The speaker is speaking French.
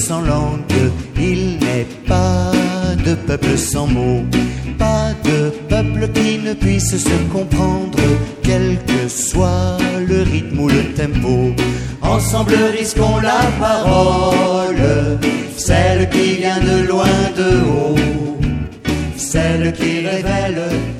sans langue. Il n'est pas de peuple sans mots, pas de peuple qui ne puisse se comprendre, quel que soit le rythme ou le tempo. Ensemble risquons la parole, celle qui vient de loin de haut, celle qui révèle